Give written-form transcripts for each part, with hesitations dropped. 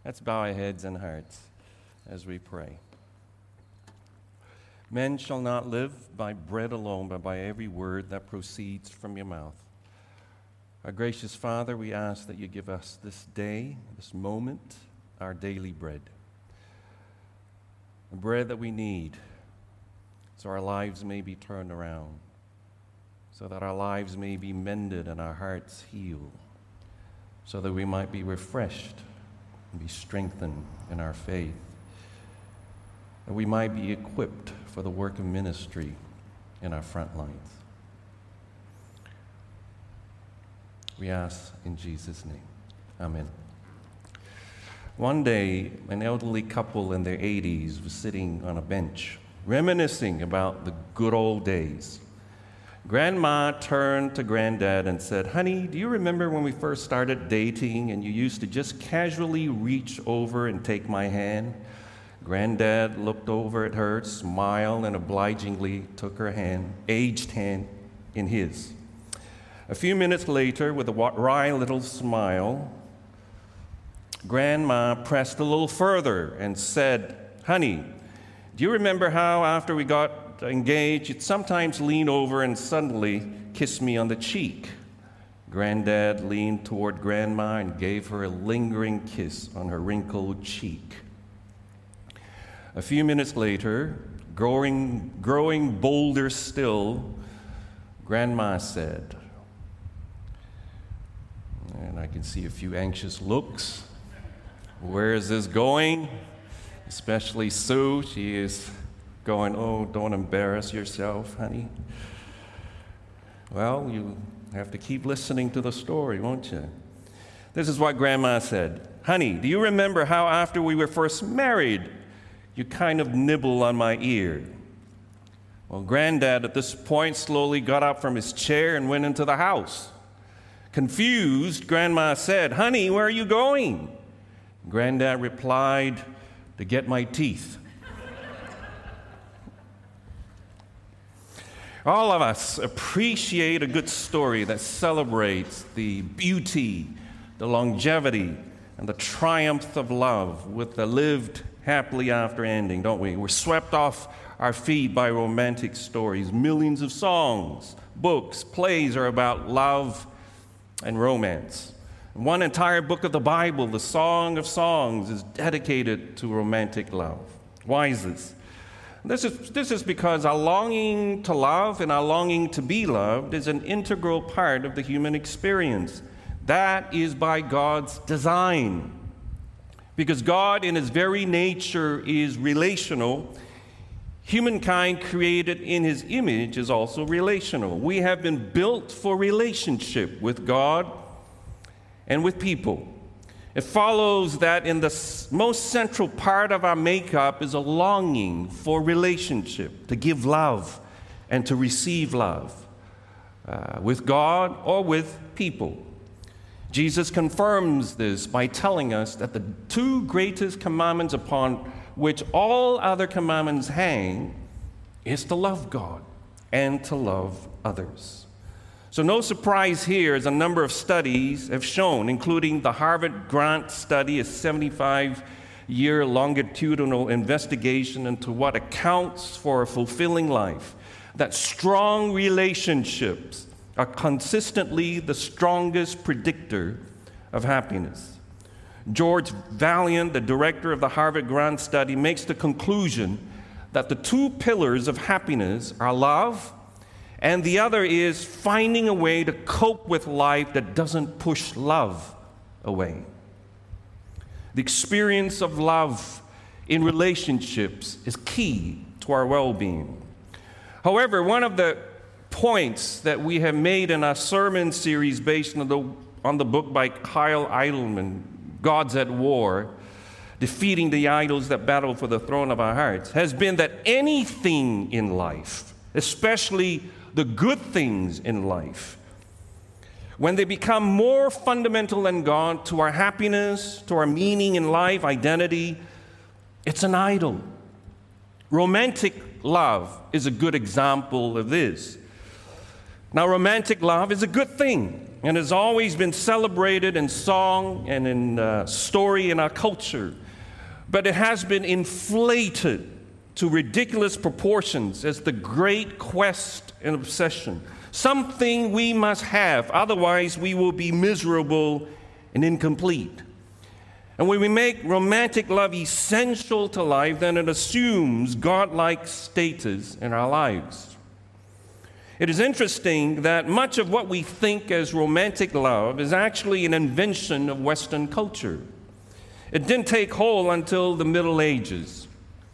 Let's bow our heads and hearts as we pray. Men shall not live by bread alone, but by every word that proceeds from your mouth. Our gracious Father, we ask that you give us this day, this moment, our daily bread. The bread that we need so our lives may be turned around, so that our lives may be mended and our hearts healed, so that we might be refreshed and be strengthened in our faith, that we might be equipped for the work of ministry in our front lines. We ask in Jesus' name. Amen. One day, an elderly couple in their 80s was sitting on a bench, reminiscing about the good old days. Grandma turned to Granddad and said, "Honey, do you remember when we first started dating and you used to just casually reach over and take my hand?" Granddad looked over at her, smiled, and obligingly took her hand, aged hand, in his. A few minutes later, with a wry little smile, Grandma pressed a little further and said, "Honey, do you remember how after we got engaged, you'd sometimes lean over and suddenly kiss me on the cheek?" Granddad leaned toward Grandma and gave her a lingering kiss on her wrinkled cheek. A few minutes later, growing bolder still, Grandma said, and I can see a few anxious looks, "Where is this going?" Especially Sue, she is going, "Oh, don't embarrass yourself, honey." Well, you have to keep listening to the story, won't you? This is what Grandma said. "Honey, do you remember how after we were first married, you kind of nibbled on my ear?" Well, Granddad at this point slowly got up from his chair and went into the house. Confused, Grandma said, "Honey, where are you going?" Granddad replied, "To get my teeth." All of us appreciate a good story that celebrates the beauty, the longevity, and the triumph of love with the lived happily after ending, don't we? We're swept off our feet by romantic stories. Millions of songs, books, plays are about love and romance. One entire book of the Bible, the Song of Songs, is dedicated to romantic love. Why is this? This is because our longing to love and our longing to be loved is an integral part of the human experience. That is by God's design. Because God, in his very nature, is relational, humankind created in his image is also relational. We have been built for relationship with God and with people. It follows that in the most central part of our makeup is a longing for relationship, to give love and to receive love with God or with people. Jesus confirms this by telling us that the two greatest commandments upon which all other commandments hang is to love God and to love others. So no surprise here, as a number of studies have shown, including the Harvard Grant study, a 75-year longitudinal investigation into what accounts for a fulfilling life, that strong relationships are consistently the strongest predictor of happiness. George Valiant, the director of the Harvard Grant study, makes the conclusion that the two pillars of happiness are love, and the other is finding a way to cope with life that doesn't push love away. The experience of love in relationships is key to our well-being. However, one of the points that we have made in our sermon series based on the book by Kyle Idleman, Gods at War, Defeating the Idols That Battle for the Throne of Our Hearts, has been that anything in life, especially the good things in life, when they become more fundamental than God to our happiness, to our meaning in life, identity, it's an idol. Romantic love is a good example of this. Now, romantic love is a good thing. and has always been celebrated in song and in story in our culture, but it has been inflated to ridiculous proportions as the great quest and obsession, something we must have, otherwise we will be miserable and incomplete. And when we make romantic love essential to life, then it assumes godlike status in our lives. It is interesting that much of what we think as romantic love is actually an invention of Western culture. It didn't take hold until the Middle Ages.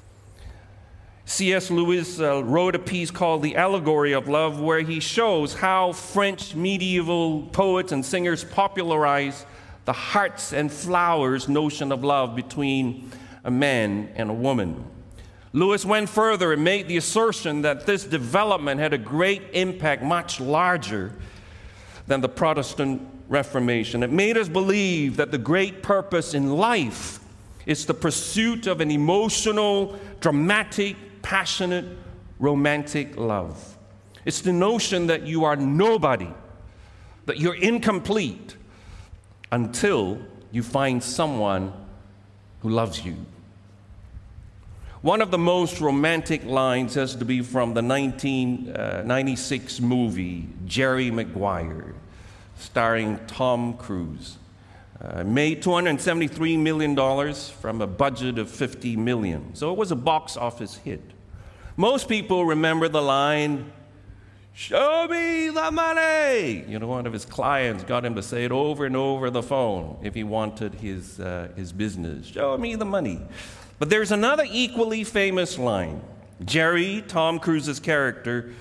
C.S. Lewis wrote a piece called The Allegory of Love, where he shows how French medieval poets and singers popularized the hearts and flowers notion of love between a man and a woman. Lewis went further and made the assertion that this development had a great impact, much larger than the Protestant Reformation. It made us believe that the great purpose in life is the pursuit of an emotional, dramatic, passionate, romantic love. It's the notion that you are nobody, that you're incomplete, until you find someone who loves you. One of the most romantic lines has to be from the 1996 movie, Jerry Maguire, starring Tom Cruise. Made $273 million from a budget of $50 million. So it was a box office hit. Most people remember the line, "Show me the money." You know, one of his clients got him to say it over and over the phone if he wanted his business. "Show me the money." But there's another equally famous line. Jerry, Tom Cruise's character,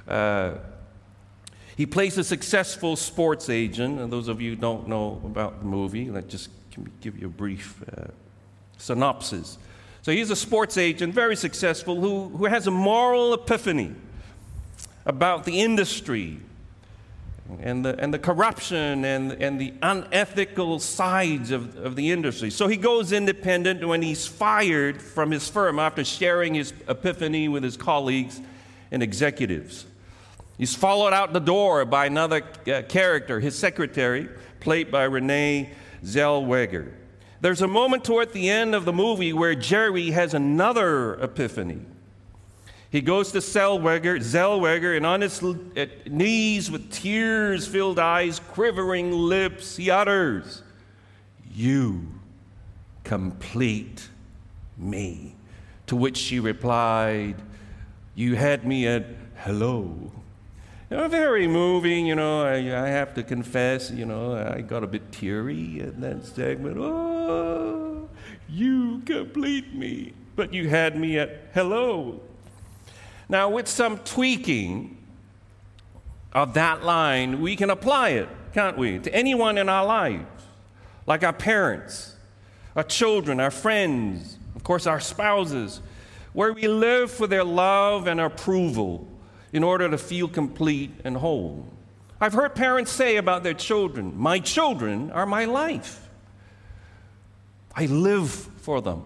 he plays a successful sports agent. And those of you who don't know about the movie, let's just give you a brief synopsis. So he's a sports agent, very successful, who has a moral epiphany about the industry and the corruption and the unethical sides of the industry. So he goes independent when he's fired from his firm after sharing his epiphany with his colleagues and executives. He's followed out the door by another character, his secretary, played by Renee Zellweger. There's a moment toward the end of the movie where Jerry has another epiphany. He goes to Zellweger, and on his knees with tears-filled eyes, quivering lips, he utters, "You complete me." To which she replied, "You had me at hello." Very moving, I have to confess, I got a bit teary in that segment. "Oh, you complete me, but you had me at hello." Now, with some tweaking of that line, we can apply it, can't we, to anyone in our lives, like our parents, our children, our friends, of course, our spouses, where we live for their love and approval in order to feel complete and whole. I've heard parents say about their children, "My children are my life. I live for them."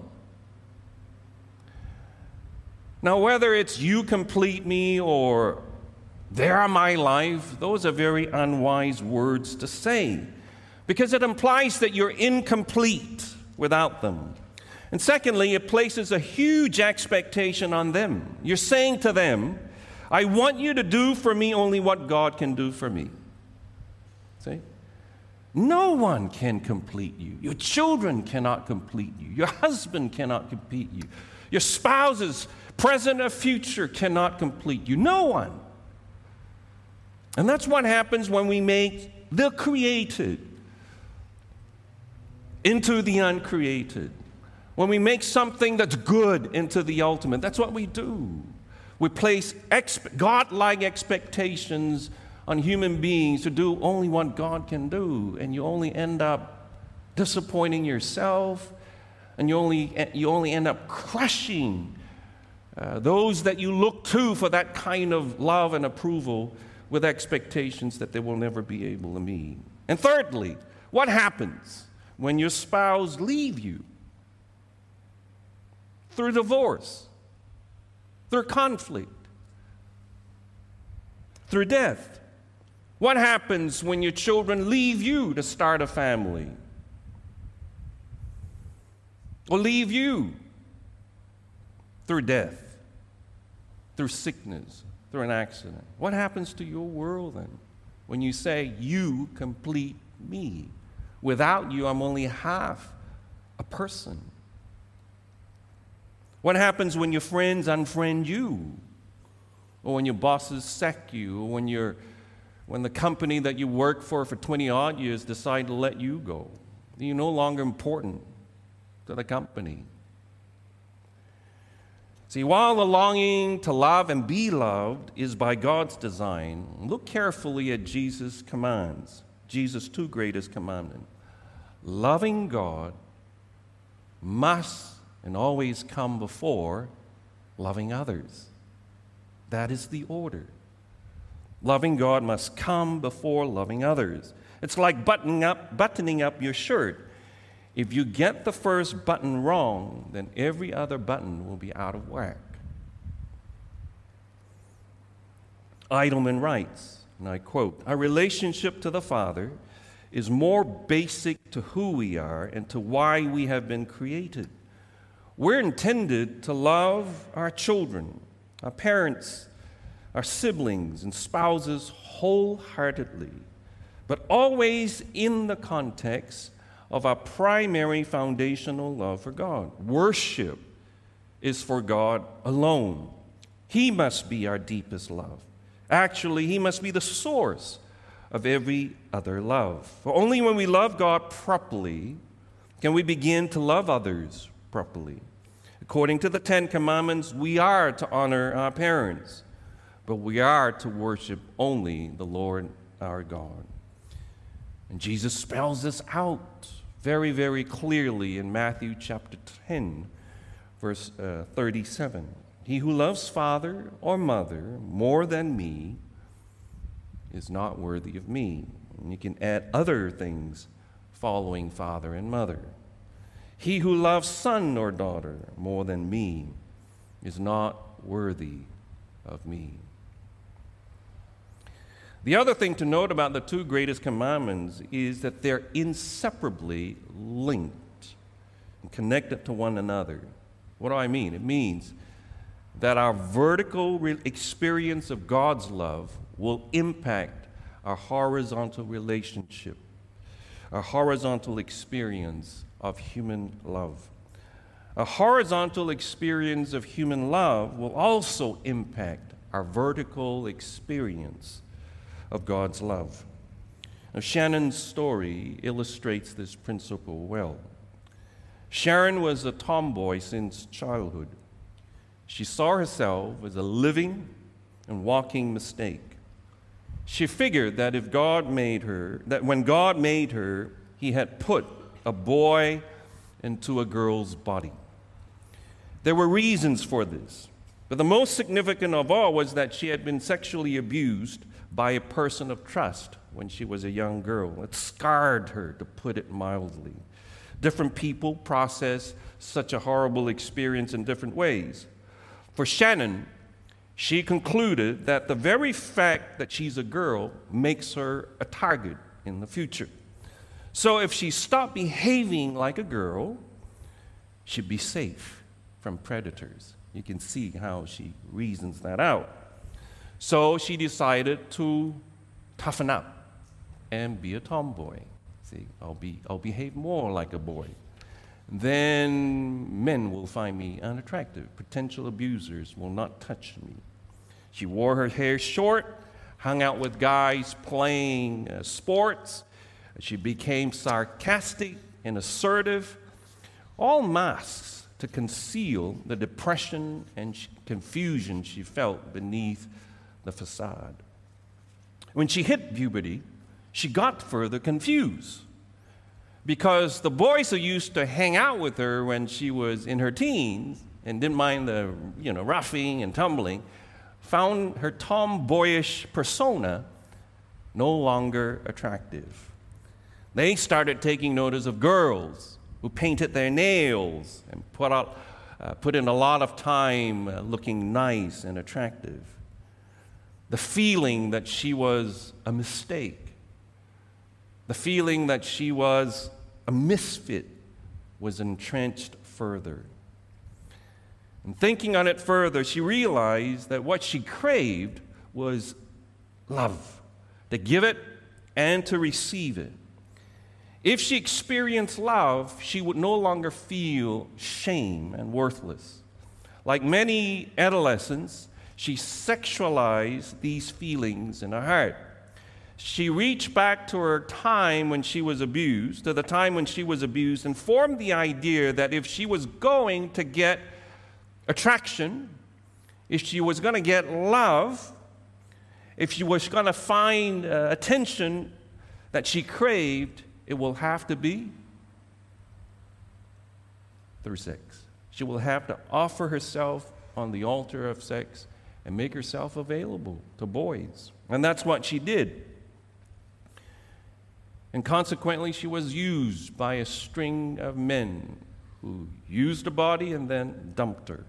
Now, whether it's "you complete me" or "they are my life," those are very unwise words to say, because it implies that you're incomplete without them. And secondly, it places a huge expectation on them. You're saying to them, "I want you to do for me only what God can do for me." See? No one can complete you. Your children cannot complete you. Your husband cannot complete you. Your spouses, present or future, cannot complete you. No one. And that's what happens when we make the created into the uncreated. When we make something that's good into the ultimate. That's what we do. We place God-like expectations on human beings to do only what God can do, and you only end up disappointing yourself, and you only end up crushing those that you look to for that kind of love and approval with expectations that they will never be able to meet. And thirdly, what happens when your spouse leaves you? Through divorce, through conflict, through death. What happens when your children leave you to start a family? Or leave you through death, through sickness, through an accident? What happens to your world then when you say, you complete me? Without you, I'm only half a person. What happens when your friends unfriend you? Or when your bosses sack you? Or when the company that you work for 20-odd years decide to let you go? You're no longer important to the company. See, while the longing to love and be loved is by God's design, look carefully at Jesus' commands, Jesus' two greatest commandments. Loving God must and always come before loving others. That is the order. Loving God must come before loving others. It's like buttoning up your shirt. If you get the first button wrong, then every other button will be out of whack. Eidelman writes, and I quote, "Our relationship to the Father is more basic to who we are and to why we have been created. We're intended to love our children, our parents, our siblings and spouses wholeheartedly, but always in the context of our primary foundational love for God. Worship is for God alone. He must be our deepest love. Actually, He must be the source of every other love. For only when we love God properly can we begin to love others properly. According to the Ten Commandments, we are to honor our parents, but we are to worship only the Lord our God. And Jesus spells this out very, very clearly in Matthew chapter 10, verse 37. He who loves father or mother more than me is not worthy of me. And you can add other things following father and mother. He who loves son or daughter more than me is not worthy of me. The other thing to note about the two greatest commandments is that they're inseparably linked and connected to one another. What do I mean? It means that our vertical experience of God's love will impact our horizontal relationship, our horizontal experience of human love. A horizontal experience of human love will also impact our vertical experience of God's love. Now, Shannon's story illustrates this principle well. Sharon was a tomboy since childhood. She saw herself as a living and walking mistake. She figured that when God made her, He had put a boy into a girl's body. There were reasons for this, but the most significant of all was that she had been sexually abused by a person of trust when she was a young girl. It scarred her, to put it mildly. Different people process such a horrible experience in different ways. For Shannon, she concluded that the very fact that she's a girl makes her a target in the future. So if she stopped behaving like a girl, she'd be safe from predators. You can see how she reasons that out. So she decided to toughen up and be a tomboy. See, I'll behave more like a boy. Then men will find me unattractive. Potential abusers will not touch me. She wore her hair short, hung out with guys playing sports. She became sarcastic and assertive, all masks to conceal the depression and confusion she felt beneath the facade. When she hit puberty, she got further confused because the boys who used to hang out with her when she was in her teens and didn't mind the roughing and tumbling found her tomboyish persona no longer attractive. They started taking notice of girls who painted their nails and put in a lot of time looking nice and attractive. The feeling that she was a mistake, the feeling that she was a misfit, was entrenched further. And thinking on it further, she realized that what she craved was love, to give it and to receive it. If she experienced love, she would no longer feel shame and worthless. Like many adolescents, she sexualized these feelings in her heart. She reached back to her time when she was abused, to the time when she was abused, and formed the idea that if she was going to get attraction, if she was going to get love, if she was going to find attention that she craved, it will have to be through sex. She will have to offer herself on the altar of sex and make herself available to boys. And that's what she did. And consequently, she was used by a string of men who used her body and then dumped her.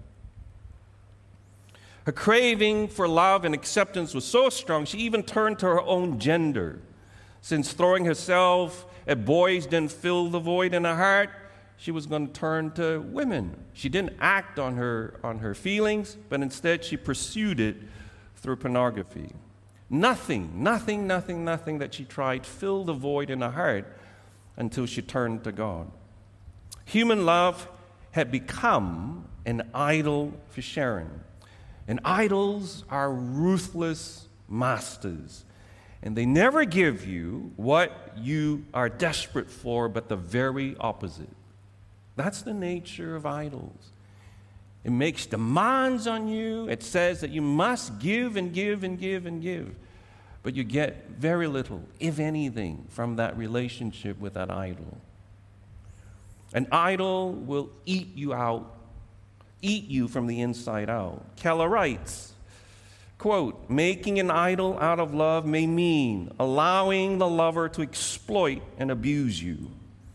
Her craving for love and acceptance was so strong, she even turned to her own gender. Since throwing herself at boys didn't fill the void in her heart, she was going to turn to women. She didn't act on her feelings, but instead she pursued it through pornography. Nothing that she tried filled the void in her heart until she turned to God. Human love had become an idol for Sharon. And idols are ruthless masters. And they never give you what you are desperate for, but the very opposite. That's the nature of idols. It makes demands on you. It says that you must give and give and give and give. But you get very little, if anything, from that relationship with that idol. An idol will eat you out, eat you from the inside out. Keller writes, quote, "Making an idol out of love may mean allowing the lover to exploit and abuse you.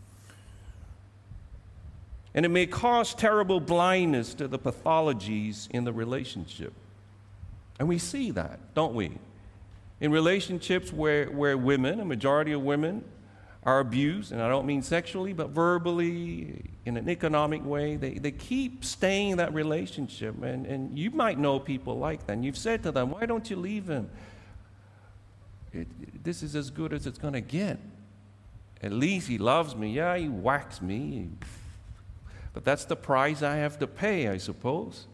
And it may cause terrible blindness to the pathologies in the relationship." And we see that, don't we? In relationships where women, a majority of women, are abused, and I don't mean sexually, but verbally, in an economic way, they keep staying in that relationship. And you might know people like that. And you've said to them, "Why don't you leave him? This is as good as it's going to get. At least he loves me. Yeah, he whacks me. But that's the price I have to pay, I suppose."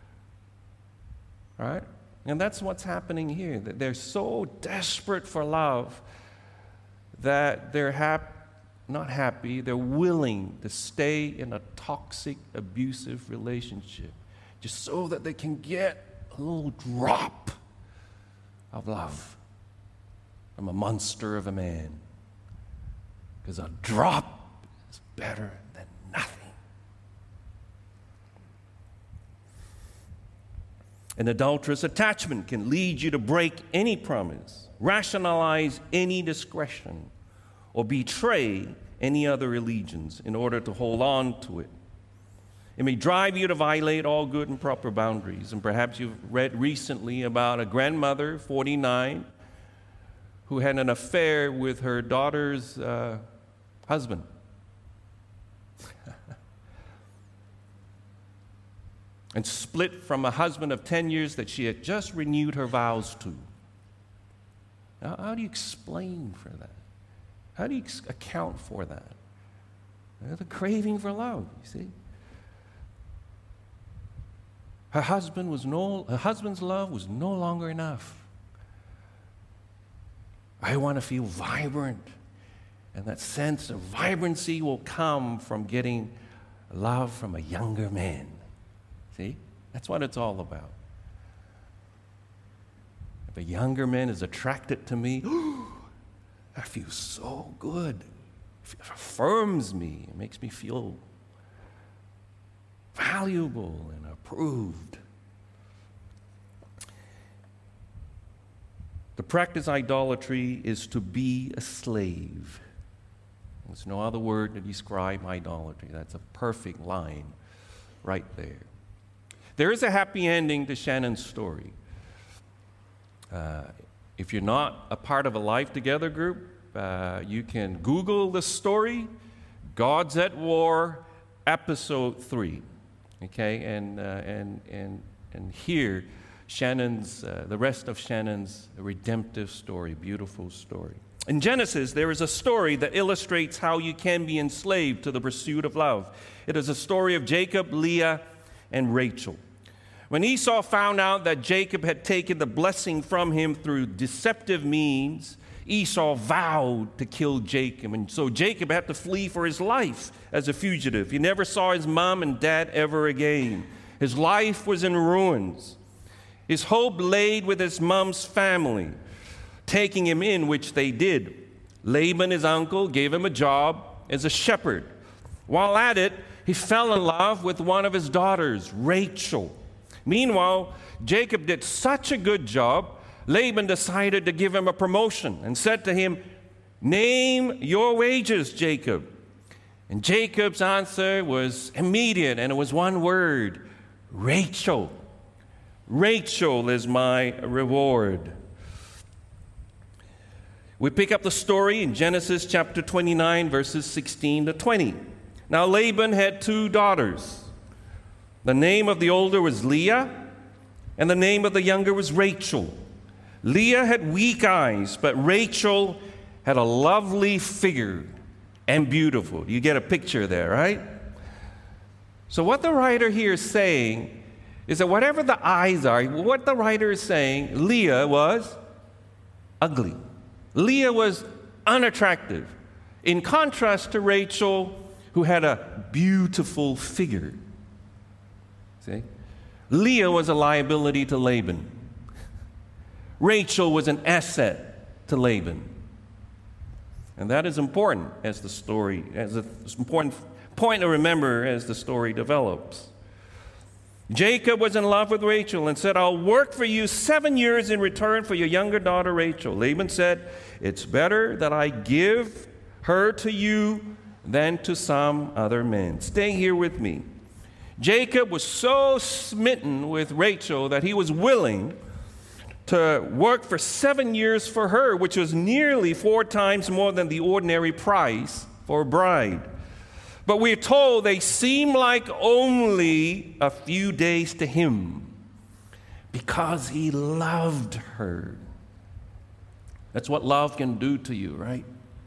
Right? And that's what's happening here. They're so desperate for love that they're not happy, they're willing to stay in a toxic, abusive relationship just so that they can get a little drop of love from a monster of a man. Because a drop is better than nothing. An adulterous attachment can lead you to break any promise, rationalize any discretion, or betray any other allegiance in order to hold on to it. It may drive you to violate all good and proper boundaries. And perhaps you've read recently about a grandmother, 49, who had an affair with her daughter's husband. And split from a husband of 10 years that she had just renewed her vows to. Now, how do you explain for that? How do you account for that? The craving for love, you see. Her husband's love was no longer enough. I want to feel vibrant. And that sense of vibrancy will come from getting love from a younger man. See? That's what it's all about. If a younger man is attracted to me, that feels so good. It affirms me. It makes me feel valuable and approved. To practice idolatry is to be a slave. There's no other word to describe idolatry. That's a perfect line right there. There is a happy ending to Shannon's story. If you're not a part of a Life Together group, you can Google the story, God's at War, Episode 3. Okay, and hear Shannon's, the rest of Shannon's redemptive story, beautiful story. In Genesis, there is a story that illustrates how you can be enslaved to the pursuit of love. It is a story of Jacob, Leah, and Rachel. When Esau found out that Jacob had taken the blessing from him through deceptive means, Esau vowed to kill Jacob, and so Jacob had to flee for his life as a fugitive. He never saw his mom and dad ever again. His life was in ruins. His hope laid with his mom's family, taking him in, which they did. Laban, his uncle, gave him a job as a shepherd. While at it, he fell in love with one of his daughters, Rachel. Meanwhile, Jacob did such a good job, Laban decided to give him a promotion and said to him, "Name your wages, Jacob." And Jacob's answer was immediate, and it was one word: Rachel. Rachel is my reward. We pick up the story in Genesis chapter 29, verses 16 to 20. Now Laban had 2 daughters. The name of the older was Leah, and the name of the younger was Rachel. Leah had weak eyes, but Rachel had a lovely figure and beautiful. You get a picture there, right? So what the writer here is saying is that whatever the eyes are, what the writer is saying, Leah was ugly. Leah was unattractive, in contrast to Rachel, who had a beautiful figure. See? Leah was a liability to Laban. Rachel was an asset to Laban. And that is important as the story, as an important point to remember as the story develops. Jacob was in love with Rachel and said, "I'll work for you 7 years in return for your younger daughter Rachel." Laban said, "It's better that I give her to you than to some other men. Stay here with me." Jacob was so smitten with Rachel that he was willing to work for 7 years for her, which was nearly 4 times more than the ordinary price for a bride. But we're told they seemed like only a few days to him because he loved her. That's what love can do to you, right?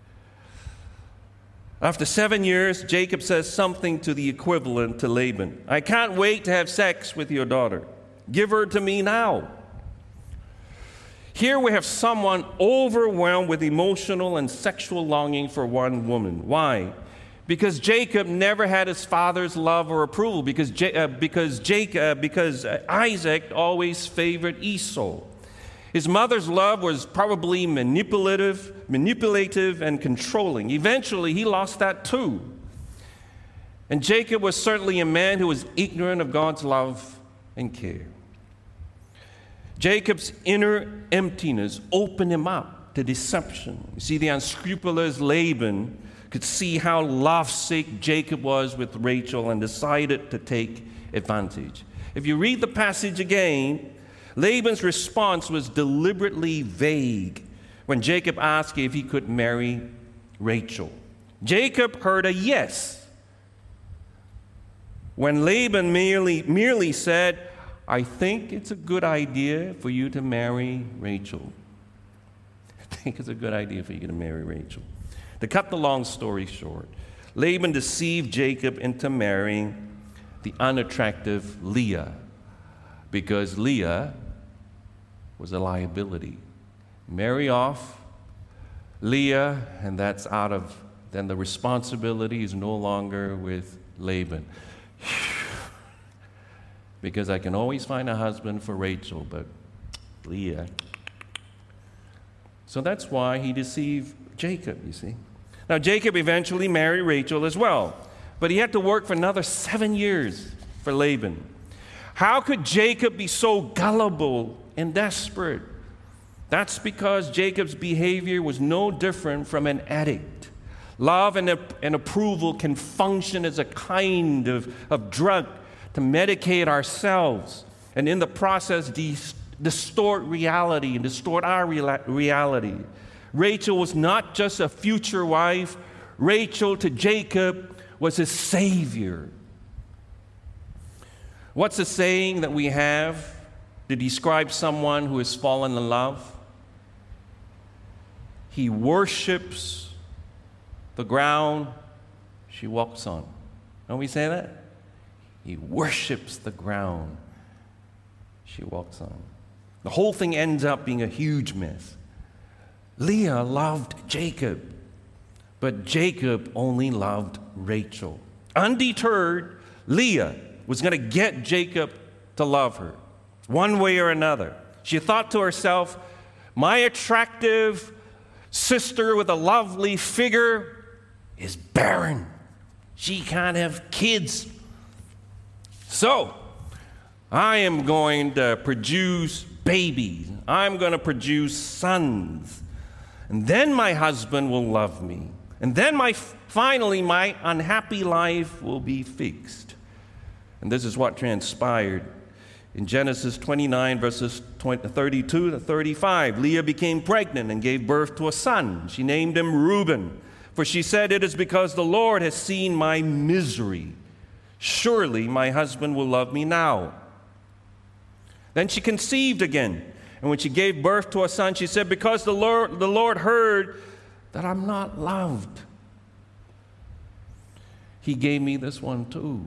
After 7 years, Jacob says something to the equivalent to Laban. "I can't wait to have sex with your daughter. Give her to me now." Here we have someone overwhelmed with emotional and sexual longing for one woman. Why? Because Jacob never had his father's love or approval, because Isaac always favored Esau. His mother's love was probably manipulative and controlling. Eventually, he lost that too. And Jacob was certainly a man who was ignorant of God's love and care. Jacob's inner emptiness opened him up to deception. You see, the unscrupulous Laban could see how lovesick Jacob was with Rachel and decided to take advantage. If you read the passage again, Laban's response was deliberately vague when Jacob asked if he could marry Rachel. Jacob heard a yes when Laban merely said, "I think it's a good idea for you to marry Rachel." I think it's a good idea for you to marry Rachel. To cut the long story short, Laban deceived Jacob into marrying the unattractive Leah because Leah was a liability. Marry off Leah, and that's then the responsibility is no longer with Laban. Because I can always find a husband for Rachel, but Leah. So that's why he deceived Jacob, you see. Now, Jacob eventually married Rachel as well, but he had to work for another 7 years for Laban. How could Jacob be so gullible and desperate? That's because Jacob's behavior was no different from an addict. Love and approval can function as a kind of drug to medicate ourselves and in the process distort reality and distort our reality. Rachel was not just a future wife. Rachel to Jacob was his savior. What's the saying that we have to describe someone who has fallen in love? He worships the ground she walks on. Don't we say that? He worships the ground she walks on. The whole thing ends up being a huge mess. Leah loved Jacob, but Jacob only loved Rachel. Undeterred, Leah was going to get Jacob to love her, one way or another. She thought to herself, my attractive sister with a lovely figure is barren. She can't have kids. So, I am going to produce babies. I'm going to produce sons. And then my husband will love me. And then finally my unhappy life will be fixed. And this is what transpired. In Genesis 29, verses 32 to 35, Leah became pregnant and gave birth to a son. She named him Reuben, for she said, it is because the Lord has seen my misery. Surely my husband will love me now. Then she conceived again. And when she gave birth to a son, she said, because the Lord heard that I'm not loved, he gave me this one too.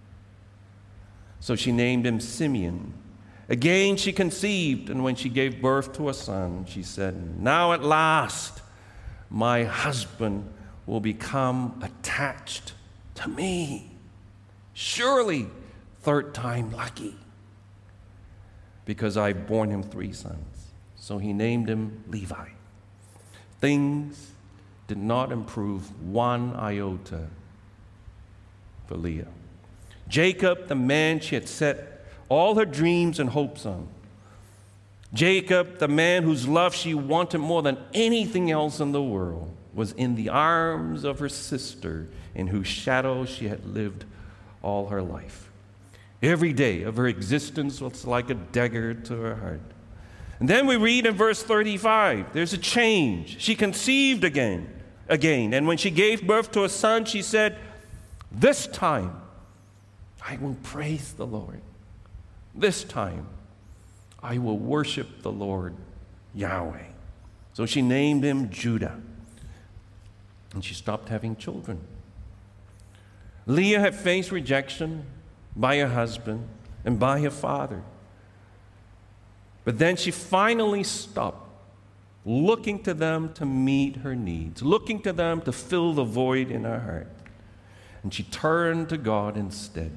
So she named him Simeon. Again she conceived, and when she gave birth to a son, she said, now at last my husband will become attached to me. Surely, third time lucky, because I've borne him 3 sons. So he named him Levi. Things did not improve one iota for Leah. Jacob, the man she had set all her dreams and hopes on. Jacob, the man whose love she wanted more than anything else in the world, was in the arms of her sister in whose shadow she had lived all her life. Every day of her existence was like a dagger to her heart. And then we read in verse 35, there's a change. She conceived again. And when she gave birth to a son, she said, this time I will praise the Lord. This time I will worship the Lord Yahweh. So she named him Judah. And she stopped having children. Leah had faced rejection by her husband and by her father. But then she finally stopped looking to them to meet her needs, looking to them to fill the void in her heart. And she turned to God instead.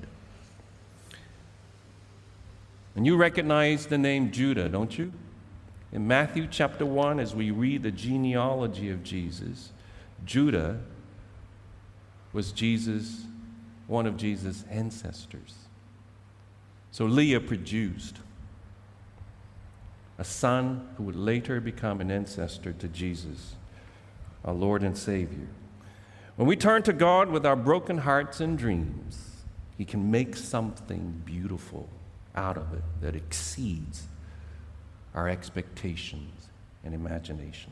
And you recognize the name Judah, don't you? In Matthew chapter 1, as we read the genealogy of Jesus, Judah was one of Jesus' ancestors. So Leah produced a son who would later become an ancestor to Jesus, our Lord and Savior. When we turn to God with our broken hearts and dreams, He can make something beautiful out of it that exceeds our expectations and imagination.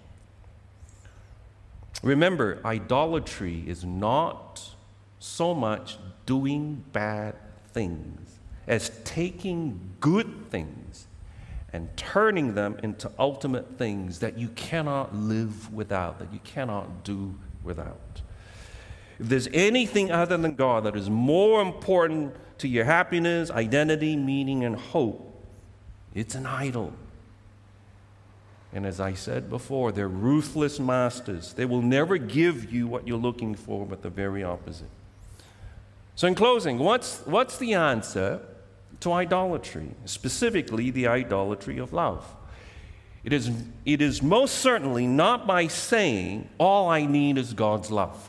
Remember, idolatry is not so much doing bad things as taking good things and turning them into ultimate things that you cannot live without, that you cannot do without. If there's anything other than God that is more important to your happiness, identity, meaning, and hope, it's an idol. And as I said before, they're ruthless masters. They will never give you what you're looking for, but the very opposite. So in closing, what's the answer to idolatry, specifically the idolatry of love? It is most certainly not by saying, all I need is God's love.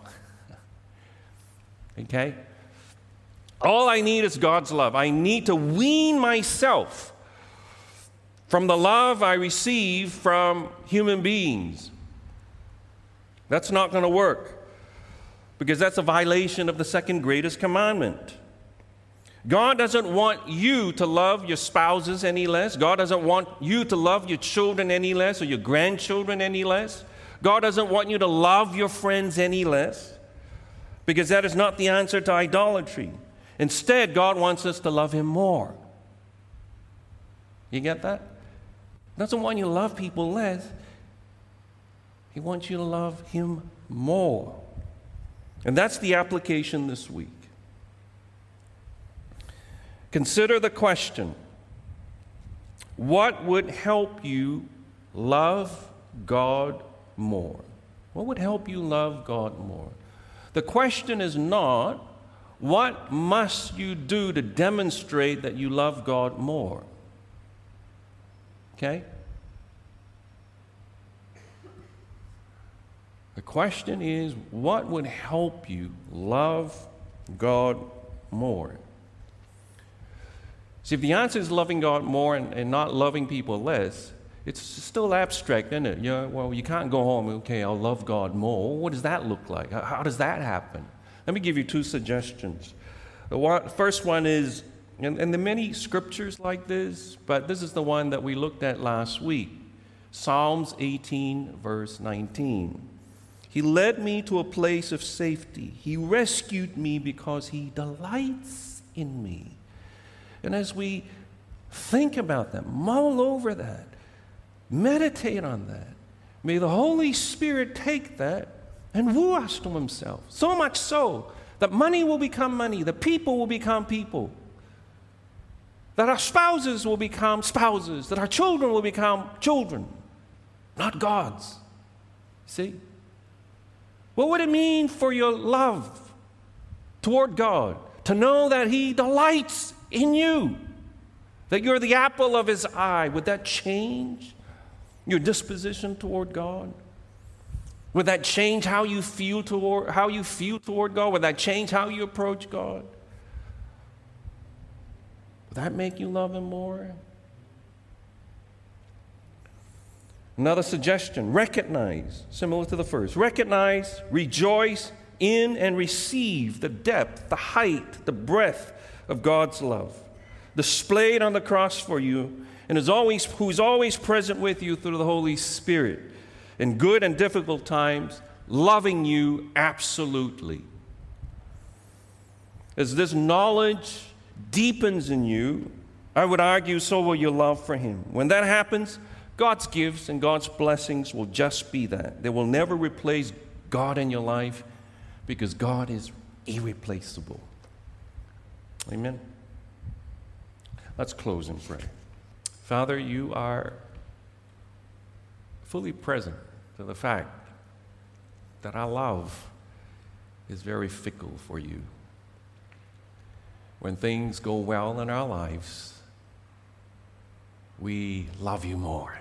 Okay? All I need is God's love. I need to wean myself from the love I receive from human beings. That's not going to work, because that's a violation of the second greatest commandment. God doesn't want you to love your spouses any less. God doesn't want you to love your children any less or your grandchildren any less. God doesn't want you to love your friends any less, because that is not the answer to idolatry. Instead, God wants us to love Him more. You get that? He doesn't want you to love people less. He wants you to love Him more. And that's the application this week. Consider the question: what would help you love God more? What would help you love God more? The question is not, what must you do to demonstrate that you love God more? Okay? The question is, what would help you love God more? See, if the answer is loving God more and not loving people less, it's still abstract, isn't it? Well, you can't go home, okay, I'll love God more. What does that look like? How does that happen? Let me give you two suggestions. The first one is, and there are many scriptures like this, but this is the one that we looked at last week. Psalms 18, verse 19. He led me to a place of safety. He rescued me because He delights in me. And as we think about that, mull over that, meditate on that, may the Holy Spirit take that and woo us to Himself. So much so that money will become money, that people will become people, that our spouses will become spouses, that our children will become children, not gods. See? What would it mean for your love toward God to know that He delights in you, that you're the apple of His eye? Would that change your disposition toward God? Would that change how you feel toward God? Would that change how you approach God? Would that make you love Him more? Another suggestion: recognize, similar to the first, recognize, rejoice in, and receive the depth, the height, the breadth of God's love, displayed on the cross for you, and who's always present with you through the Holy Spirit in good and difficult times, loving you absolutely. As this knowledge deepens in you, I would argue so will your love for Him. When that happens, God's gifts and God's blessings will just be that. They will never replace God in your life, because God is irreplaceable. Amen? Let's close in prayer. Father, You are fully present to the fact that our love is very fickle for You. When things go well in our lives, we love You more.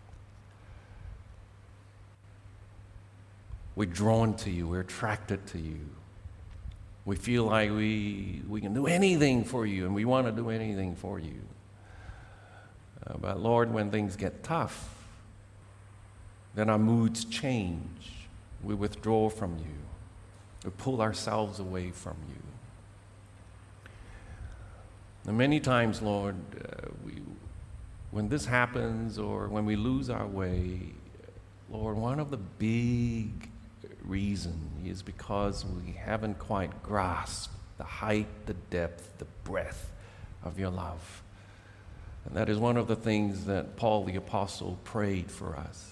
We're drawn to You. We're attracted to You. We feel like we can do anything for You, and we want to do anything for You. But Lord, when things get tough, then our moods change. We withdraw from You. We pull ourselves away from You. And many times, Lord, when this happens or when we lose our way, Lord, one of the big reasons is because we haven't quite grasped the height, the depth, the breadth of Your love. And that is one of the things that Paul the Apostle prayed for us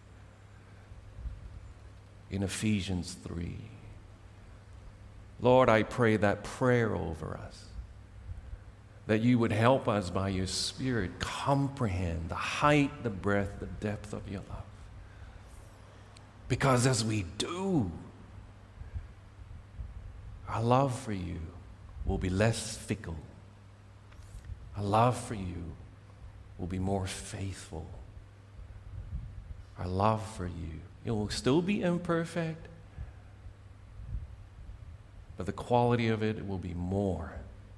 in Ephesians 3. Lord, I pray that prayer over us, that You would help us by Your Spirit comprehend the height, the breadth, the depth of Your love. Because as we do, our love for You will be less fickle. Our love for You will be more faithful. Our love for You, it will still be imperfect, but the quality of it will be more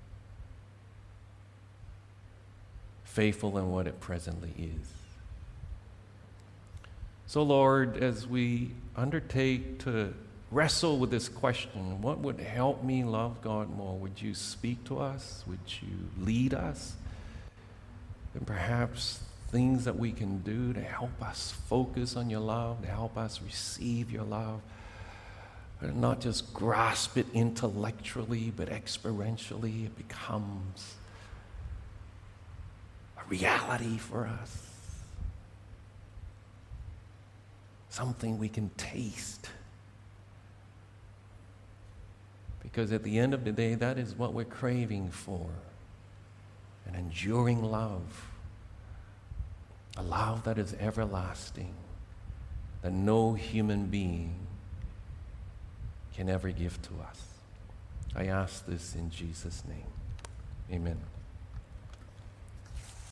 faithful than what it presently is. So, Lord, as we undertake to wrestle with this question, what would help me love God more? Would you speak to us? Would you lead us? And perhaps things that we can do to help us focus on your love, to help us receive your love, and not just grasp it intellectually, but experientially, it becomes a reality for us. Something we can taste. Because at the end of the day, that is what we're craving for. An enduring love. A love that is everlasting. That no human being can ever give to us. I ask this in Jesus' name. Amen.